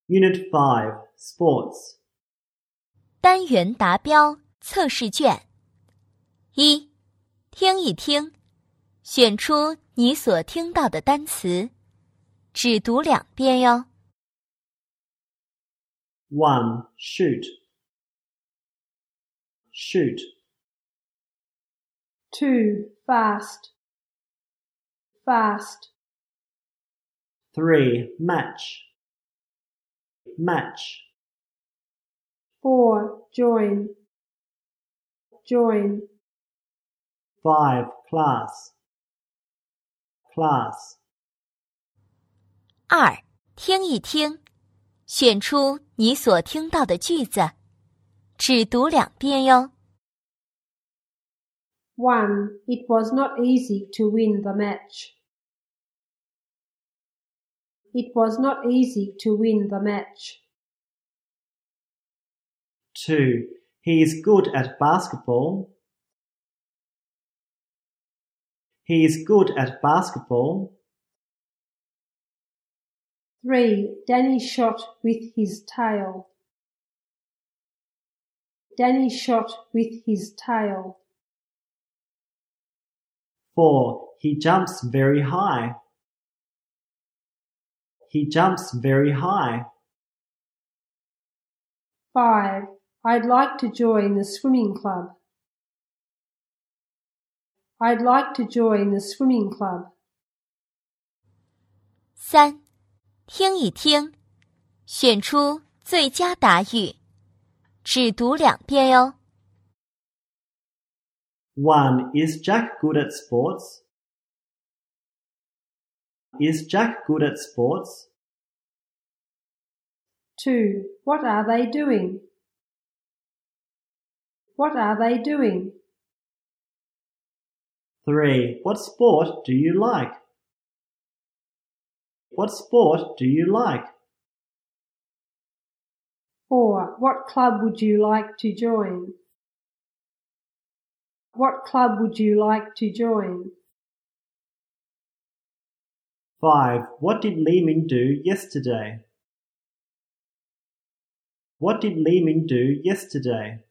Unit 5, Sports. 单元达标测试卷。1. 听一听，选出你所听到的单词，只读2遍哟。 1. Shoot. Shoot. 2. Fast. Fast. 3. Match. Match. 4. Join. Join. 5. Class. Class. 2. 听一听，选出你所听到的句子，只读2遍哟。 1. It was not easy to win the match. It was not easy to win the match. 2. He is good at basketball. He is good at basketball. 3. Danny shot with his tail. Danny shot with his tail. 4. He jumps very high. He jumps very high. 5. I'd like to join the swimming club. I'd like to join the swimming club. 3. 听一听，选出最佳答语，只读2遍哟。 1. Is Jack good at sports? Is Jack good at sports? 2. What are they doing? What are they doing? 3. What sport do you like? What sport do you like? 4. What club would you like to join? What club would you like to join? 5. What did Li Ming do yesterday? What did Li Ming do yesterday?